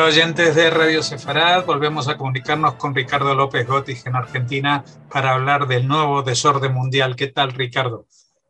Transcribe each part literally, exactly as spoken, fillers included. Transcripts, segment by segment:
Hola oyentes de Radio Sefarad, volvemos a comunicarnos con Ricardo López Gotig en Argentina para hablar del nuevo desorden mundial. ¿Qué tal, Ricardo?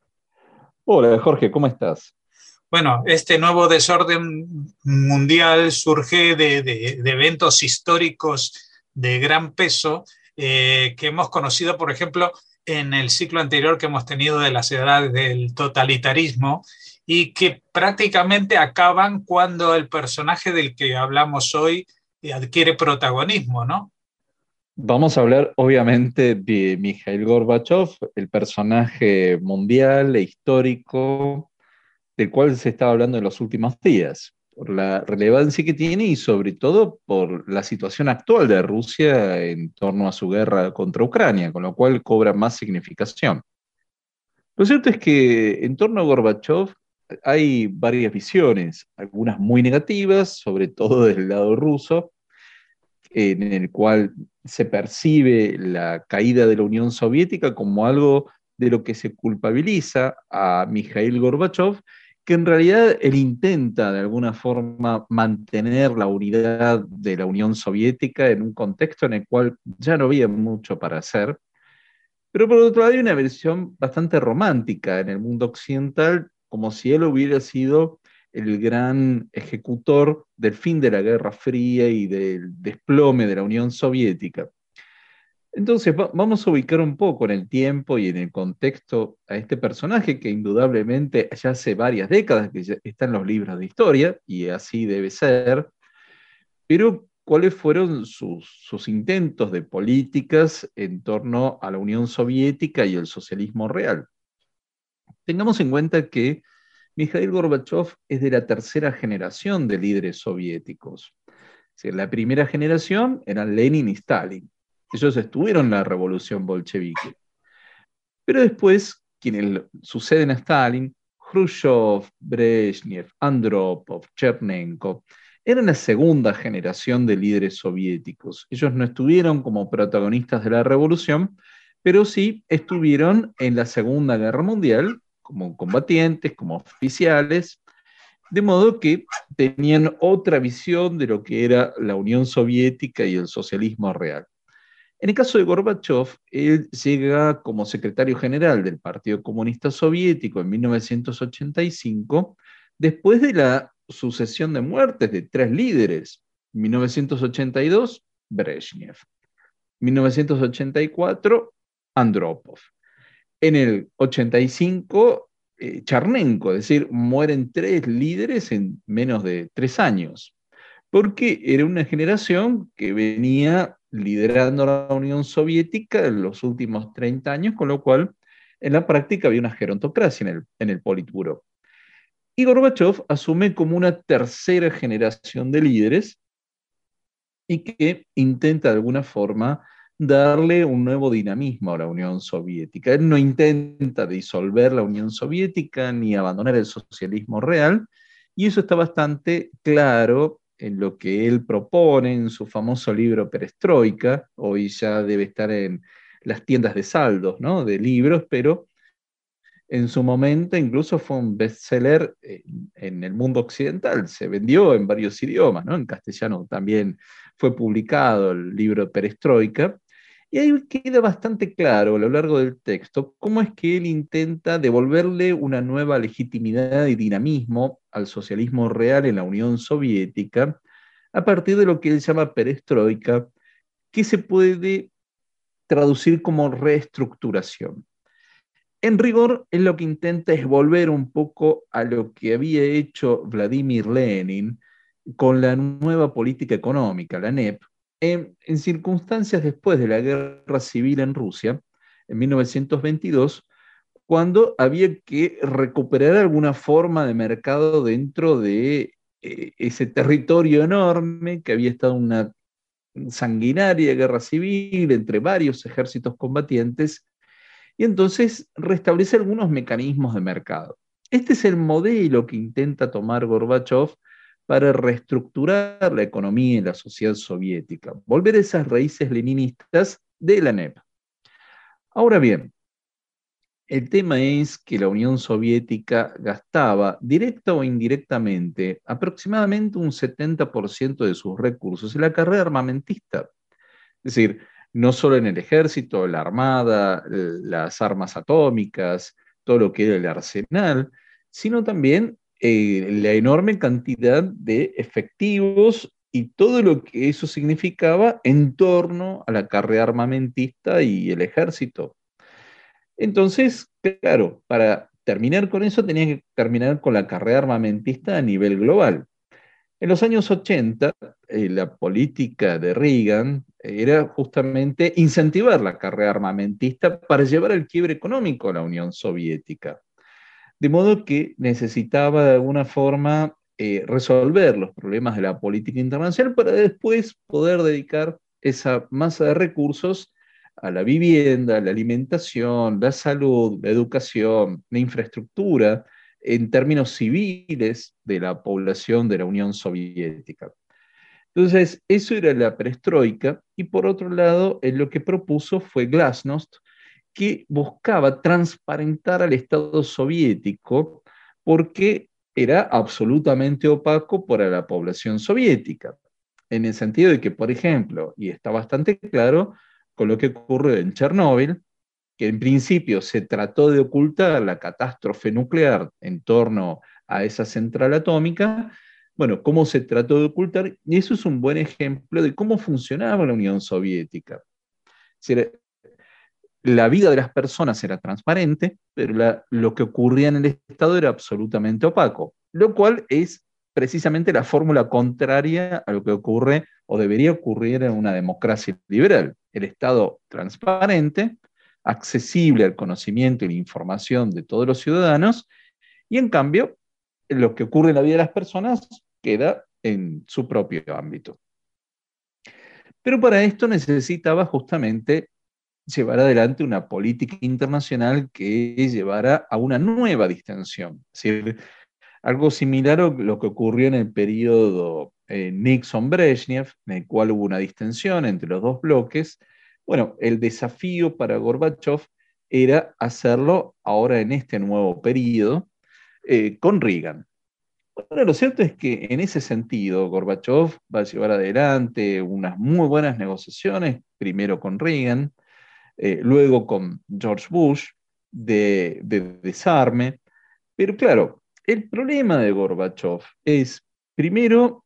Hola Jorge, ¿cómo estás? Bueno, este nuevo desorden mundial surge de, de, de eventos históricos de gran peso eh, que hemos conocido, por ejemplo, en el ciclo anterior que hemos tenido de las edades del totalitarismo y que prácticamente acaban cuando el personaje del que hablamos hoy adquiere protagonismo, ¿no? Vamos a hablar obviamente de Mikhail Gorbachev, el personaje mundial e histórico del cual se estaba hablando en los últimos días, por la relevancia que tiene y sobre todo por la situación actual de Rusia en torno a su guerra contra Ucrania, con lo cual cobra más significación. Lo cierto es que en torno a Gorbachev hay varias visiones, algunas muy negativas, sobre todo del lado ruso, en el cual se percibe la caída de la Unión Soviética como algo de lo que se culpabiliza a Mikhail Gorbachev, que en realidad él intenta de alguna forma mantener la unidad de la Unión Soviética en un contexto en el cual ya no había mucho para hacer. Pero por otro lado hay una versión bastante romántica en el mundo occidental, como si él hubiera sido el gran ejecutor del fin de la Guerra Fría y del desplome de la Unión Soviética. Entonces va- vamos a ubicar un poco en el tiempo y en el contexto a este personaje que indudablemente ya hace varias décadas que ya está en los libros de historia y así debe ser, pero ¿cuáles fueron sus, sus intentos de políticas en torno a la Unión Soviética y el socialismo real? Tengamos en cuenta que Mikhail Gorbachev es de la tercera generación de líderes soviéticos. Es decir, la primera generación eran Lenin y Stalin. Ellos estuvieron en la revolución bolchevique. Pero después, quienes suceden a Stalin, Khrushchev, Brezhnev, Andropov, Chernenko, eran la segunda generación de líderes soviéticos. Ellos no estuvieron como protagonistas de la revolución, pero sí estuvieron en la Segunda Guerra Mundial como combatientes, como oficiales, de modo que tenían otra visión de lo que era la Unión Soviética y el socialismo real. En el caso de Gorbachev, él llega como secretario general del Partido Comunista Soviético en mil novecientos ochenta y cinco, después de la sucesión de muertes de tres líderes. En mil novecientos ochenta y dos, Brezhnev. En mil novecientos ochenta y cuatro, Andropov. En el ochenta y cinco, eh, Chernenko, es decir, mueren tres líderes en menos de tres años, porque era una generación que venía liderando la Unión Soviética en los últimos treinta años, con lo cual en la práctica había una gerontocracia en el, en el Politburo. Y Gorbachev asume como una tercera generación de líderes y que intenta de alguna forma darle un nuevo dinamismo a la Unión Soviética. Él no intenta disolver la Unión Soviética ni abandonar el socialismo real, y eso está bastante claro en lo que él propone en su famoso libro Perestroika. Hoy ya debe estar en las tiendas de saldos, ¿no?, de libros, pero en su momento incluso fue un bestseller en, en el mundo occidental, se vendió en varios idiomas, ¿no? En castellano también fue publicado el libro Perestroika, y ahí queda bastante claro a lo largo del texto cómo es que él intenta devolverle una nueva legitimidad y dinamismo al socialismo real en la Unión Soviética a partir de lo que él llama perestroika, que se puede traducir como reestructuración. En rigor, él lo que intenta es volver un poco a lo que había hecho Vladimir Lenin con la nueva política económica, la N E P, en, en circunstancias después de la guerra civil en Rusia, en mil novecientos veintidós, cuando había que recuperar alguna forma de mercado dentro de eh, ese territorio enorme que había estado una sanguinaria guerra civil entre varios ejércitos combatientes, y entonces restablece algunos mecanismos de mercado. Este es el modelo que intenta tomar Gorbachev para reestructurar la economía y la sociedad soviética, volver a esas raíces leninistas de la N E P. Ahora bien, El tema es que la Unión Soviética gastaba, directa o indirectamente, aproximadamente un setenta por ciento de sus recursos en la carrera armamentista. Es decir, no solo en el ejército, la armada, las armas atómicas, todo lo que era el arsenal, sino también eh, la enorme cantidad de efectivos y todo lo que eso significaba en torno a la carrera armamentista y el ejército. Entonces, claro, para terminar con eso tenía que terminar con la carrera armamentista a nivel global. En los años ochenta, eh, la política de Reagan era justamente incentivar la carrera armamentista para llevar al quiebre económico a la Unión Soviética. De modo que necesitaba de alguna forma eh, resolver los problemas de la política internacional para después poder dedicar esa masa de recursos a la vivienda, la alimentación, la salud, la educación, la infraestructura, en términos civiles de la población de la Unión Soviética. Entonces, eso era la perestroika, y por otro lado, en lo que propuso fue Glasnost, que buscaba transparentar al Estado soviético porque era absolutamente opaco para la población soviética, en el sentido de que, por ejemplo, y está bastante claro con lo que ocurrió en Chernóbil, que en principio se trató de ocultar la catástrofe nuclear en torno a esa central atómica. Bueno, cómo se trató de ocultar, y eso es un buen ejemplo de cómo funcionaba la Unión Soviética. La vida de las personas era transparente, pero la, lo que ocurría en el Estado era absolutamente opaco, lo cual es precisamente la fórmula contraria a lo que ocurre o debería ocurrir en una democracia liberal. El Estado transparente, accesible al conocimiento y la información de todos los ciudadanos, y en cambio, lo que ocurre en la vida de las personas queda en su propio ámbito. Pero para esto necesitaba justamente llevar adelante una política internacional que llevara a una nueva distensión. Es decir, algo similar a lo que ocurrió en el periodo eh, Nixon-Brezhnev, en el cual hubo una distensión entre los dos bloques. Bueno, el desafío para Gorbachev era hacerlo ahora en este nuevo periodo eh, con Reagan. Bueno, lo cierto es que en ese sentido Gorbachev va a llevar adelante unas muy buenas negociaciones, primero con Reagan, eh, luego con George Bush, de, de desarme. Pero claro, el problema de Gorbachev es, primero,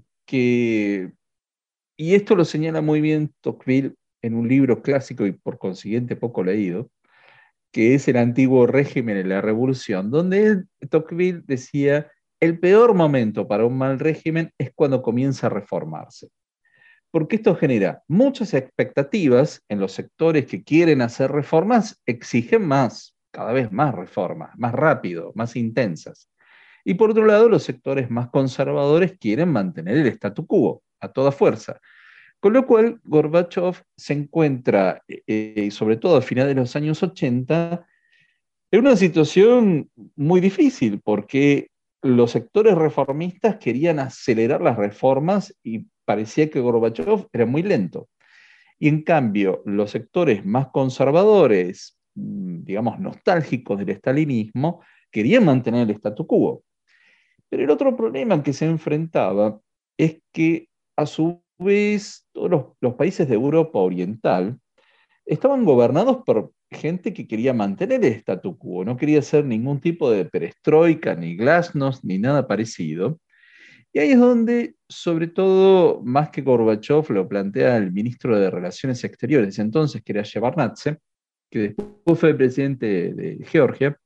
que, y esto lo señala muy bien Tocqueville en un libro clásico y por consiguiente poco leído, que es El antiguo régimen y la revolución, donde él, Tocqueville decía, el peor momento para un mal régimen es cuando comienza a reformarse, porque esto genera muchas expectativas en los sectores que quieren hacer reformas, exigen más, cada vez más reformas, más rápido, más intensas. Y por otro lado, los sectores más conservadores quieren mantener el statu quo a toda fuerza. Con lo cual, Gorbachev se encuentra, eh, sobre todo a finales de los años ochenta, en una situación muy difícil, porque los sectores reformistas querían acelerar las reformas y parecía que Gorbachev era muy lento. Y en cambio, los sectores más conservadores, mm, digamos, nostálgicos del estalinismo, querían mantener el statu quo. Pero el otro problema que se enfrentaba es que, a su vez, todos los, los países de Europa Oriental estaban gobernados por gente que quería mantener el statu quo, no quería hacer ningún tipo de perestroika, ni glasnost, ni nada parecido. Y ahí es donde, sobre todo, más que Gorbachev, lo plantea el ministro de Relaciones Exteriores, entonces, que era Shevardnadze, que después fue presidente de Georgia,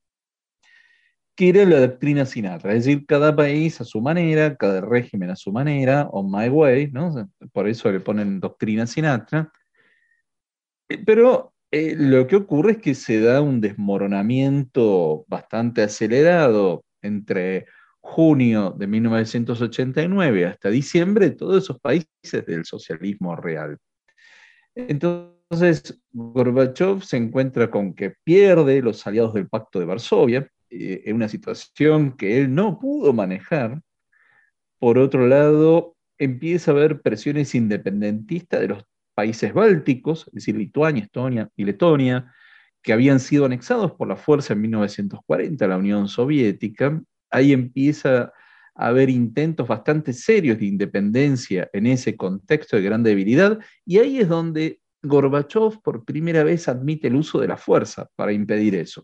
que era la doctrina Sinatra, es decir, cada país a su manera, cada régimen a su manera, on my way, ¿no? Por eso le ponen doctrina Sinatra. Pero eh, lo que ocurre es que se da un desmoronamiento bastante acelerado entre junio de mil novecientos ochenta y nueve hasta diciembre de todos esos países del socialismo real. Entonces, Gorbachev se encuentra con que pierde los aliados del Pacto de Varsovia, eh, en una situación que él no pudo manejar. Por otro lado, empieza a haber presiones independentistas de los países bálticos, es decir, Lituania, Estonia y Letonia, que habían sido anexados por la fuerza en mil novecientos cuarenta a la Unión Soviética. Ahí empieza a haber intentos bastante serios de independencia en ese contexto de gran debilidad, y ahí es donde Gorbachov por primera vez admite el uso de la fuerza para impedir eso.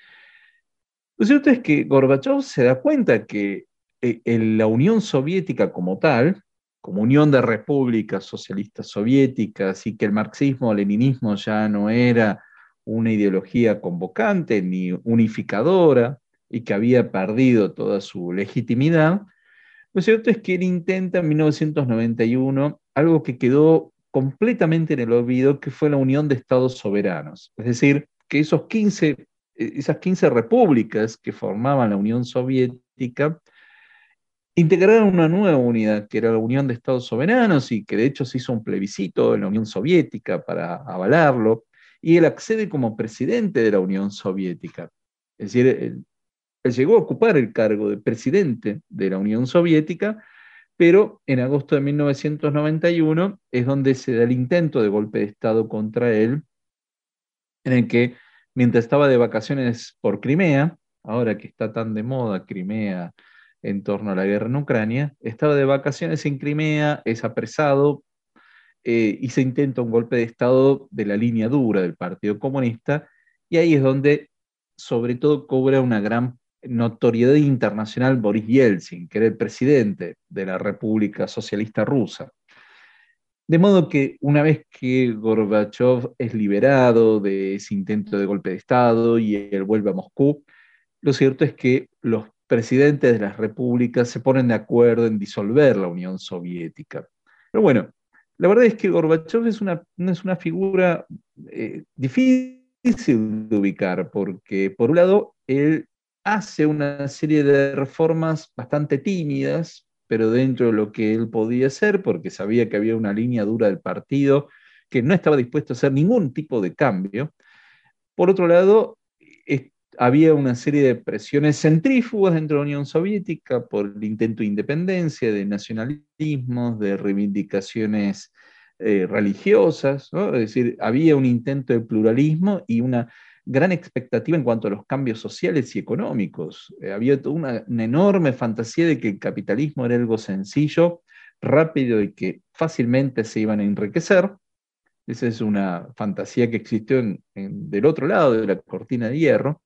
Lo cierto es que Gorbachov se da cuenta que eh, en la Unión Soviética como tal, como unión de repúblicas socialistas soviéticas, y que el marxismo-leninismo ya no era una ideología convocante ni unificadora, y que había perdido toda su legitimidad, lo cierto es que él intenta en mil novecientos noventa y uno algo que quedó completamente en el olvido, que fue la unión de estados soberanos. Es decir, que esos quince, esas quince repúblicas que formaban la Unión Soviética integraron una nueva unidad, que era la Unión de Estados Soberanos, y que de hecho se hizo un plebiscito en la Unión Soviética para avalarlo, y él accede como presidente de la Unión Soviética. Es decir, él, él llegó a ocupar el cargo de presidente de la Unión Soviética, pero en agosto de mil novecientos noventa y uno es donde se da el intento de golpe de Estado contra él, en el que, mientras estaba de vacaciones por Crimea, ahora que está tan de moda Crimea en torno a la guerra en Ucrania, estaba de vacaciones en Crimea, es apresado, eh, y se intenta un golpe de Estado de la línea dura del Partido Comunista, y ahí es donde sobre todo cobra una gran notoriedad internacional Boris Yeltsin, que era el presidente de la República Socialista Rusa. De modo que una vez que Gorbachov es liberado de ese intento de golpe de Estado y él vuelve a Moscú, lo cierto es que los presidentes de las repúblicas se ponen de acuerdo en disolver la Unión Soviética. Pero bueno, la verdad es que Gorbachov es una, es una figura eh, difícil de ubicar, porque por un lado él hace una serie de reformas bastante tímidas, pero dentro de lo que él podía hacer, porque sabía que había una línea dura del partido que no estaba dispuesto a hacer ningún tipo de cambio. Por otro lado, es, había una serie de presiones centrífugas dentro de la Unión Soviética por el intento de independencia, de nacionalismos, de reivindicaciones eh, religiosas, ¿no? Es decir, había un intento de pluralismo y una gran expectativa en cuanto a los cambios sociales y económicos. Eh, había una, una enorme fantasía de que el capitalismo era algo sencillo, rápido y que fácilmente se iban a enriquecer. Esa es una fantasía que existió en, en, del otro lado de la cortina de hierro.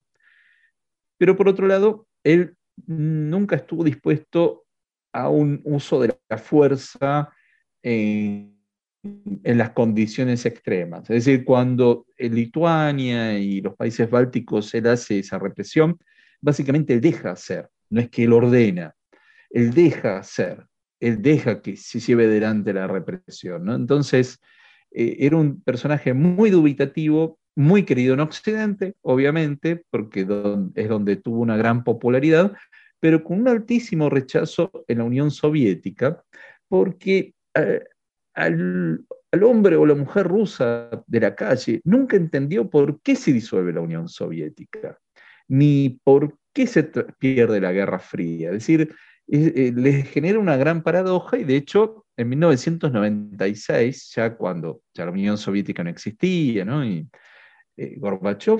Pero por otro lado, él nunca estuvo dispuesto a un uso de la fuerza en, en las condiciones extremas. Es decir, cuando en Lituania y los países bálticos él hace esa represión, básicamente él deja hacer, no es que él ordena, él deja hacer, él deja que se lleve adelante la represión, ¿no? Entonces, eh, era un personaje muy dubitativo, muy querido en Occidente, obviamente, porque don, es donde tuvo una gran popularidad, pero con un altísimo rechazo en la Unión Soviética, porque eh, al, al hombre o la mujer rusa de la calle nunca entendió por qué se disuelve la Unión Soviética, ni por qué se pierde la Guerra Fría. Es decir, eh, eh, les genera una gran paradoja, y de hecho en mil novecientos noventa y seis, ya cuando ya la Unión Soviética no existía, ¿no? Y eh, Gorbachev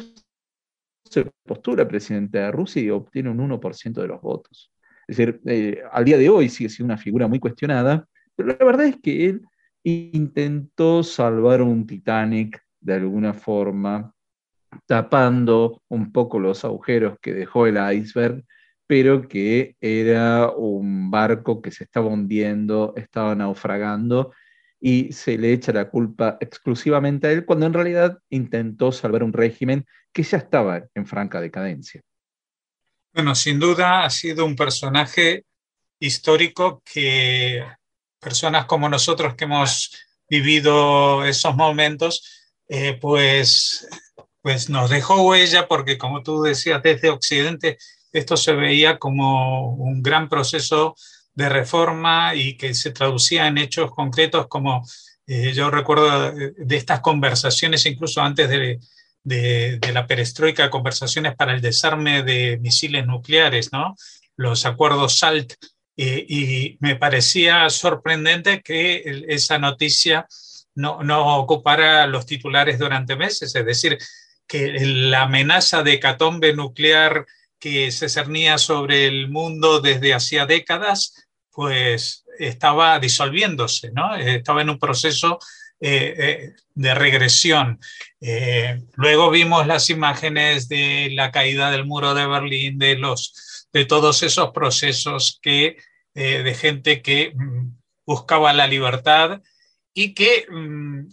se postula presidente de Rusia y obtiene un uno por ciento de los votos. Es decir, eh, al día de hoy sigue siendo una figura muy cuestionada, pero la verdad es que él intentó salvar un Titanic de alguna forma, tapando un poco los agujeros que dejó el iceberg, pero que era un barco que se estaba hundiendo, estaba naufragando, y se le echa la culpa exclusivamente a él, cuando en realidad intentó salvar un régimen que ya estaba en franca decadencia. Bueno, sin duda ha sido un personaje histórico que personas como nosotros que hemos vivido esos momentos, eh, pues, pues nos dejó huella, porque como tú decías, desde Occidente esto se veía como un gran proceso de reforma y que se traducía en hechos concretos, como eh, yo recuerdo de estas conversaciones, incluso antes de, de, de la perestroika, conversaciones para el desarme de misiles nucleares, ¿no? Los acuerdos SALT. Eh, y me parecía sorprendente que el, esa noticia no, no ocupara los titulares durante meses. Es decir, que la amenaza de hecatombe nuclear que se cernía sobre el mundo desde hacía décadas, pues estaba disolviéndose, ¿no? Estaba en un proceso eh, eh, de regresión. Eh, luego vimos las imágenes de la caída del muro de Berlín, de, los, de todos esos procesos que, eh, de gente que mm, buscaba la libertad y que mm,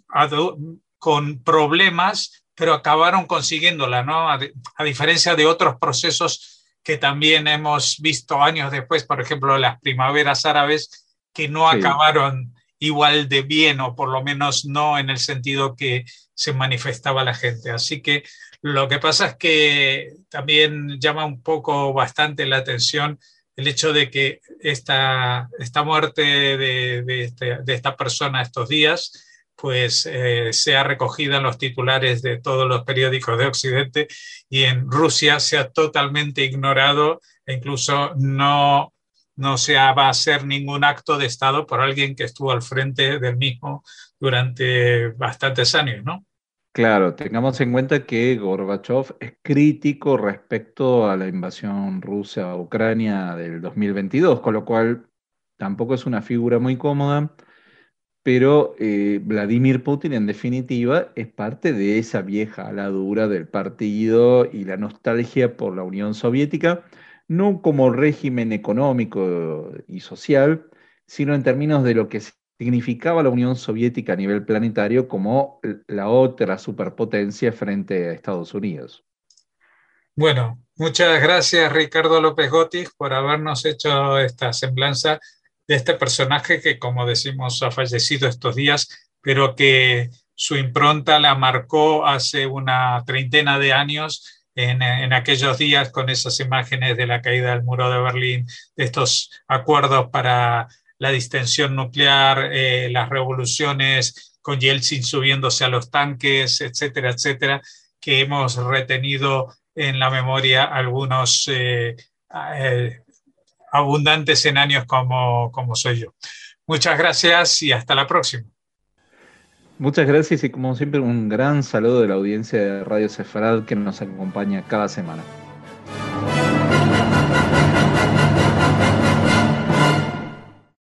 con problemas, pero acabaron consiguiéndola, ¿no? A, a diferencia de otros procesos que también hemos visto años después, por ejemplo, las primaveras árabes, que no sí. acabaron igual de bien, o por lo menos no en el sentido que se manifestaba la gente. Así que lo que pasa es que también llama un poco bastante la atención el hecho de que esta, esta muerte de, de, este, de esta persona estos días pues eh, sea recogida en los titulares de todos los periódicos de Occidente y en Rusia sea totalmente ignorado e incluso no, no se va a hacer ningún acto de Estado por alguien que estuvo al frente del mismo durante bastantes años, ¿no? Claro, tengamos en cuenta que Gorbachov es crítico respecto a la invasión rusa a Ucrania del dos mil veintidós, con lo cual tampoco es una figura muy cómoda, pero eh, Vladimir Putin en definitiva es parte de esa vieja aladura del partido y la nostalgia por la Unión Soviética, no como régimen económico y social, sino en términos de lo que significaba la Unión Soviética a nivel planetario como la otra superpotencia frente a Estados Unidos. Bueno, muchas gracias Ricardo López Gotis por habernos hecho esta semblanza de este personaje que, como decimos, ha fallecido estos días, pero que su impronta la marcó hace una treintena de años en, en aquellos días con esas imágenes de la caída del muro de Berlín, de estos acuerdos para la distensión nuclear, eh, las revoluciones con Yeltsin subiéndose a los tanques, etcétera, etcétera, que hemos retenido en la memoria algunos eh, eh, abundantes en años como, como soy yo. Muchas gracias y hasta la próxima. Muchas gracias y como siempre un gran saludo de la audiencia de Radio Sefarad que nos acompaña cada semana.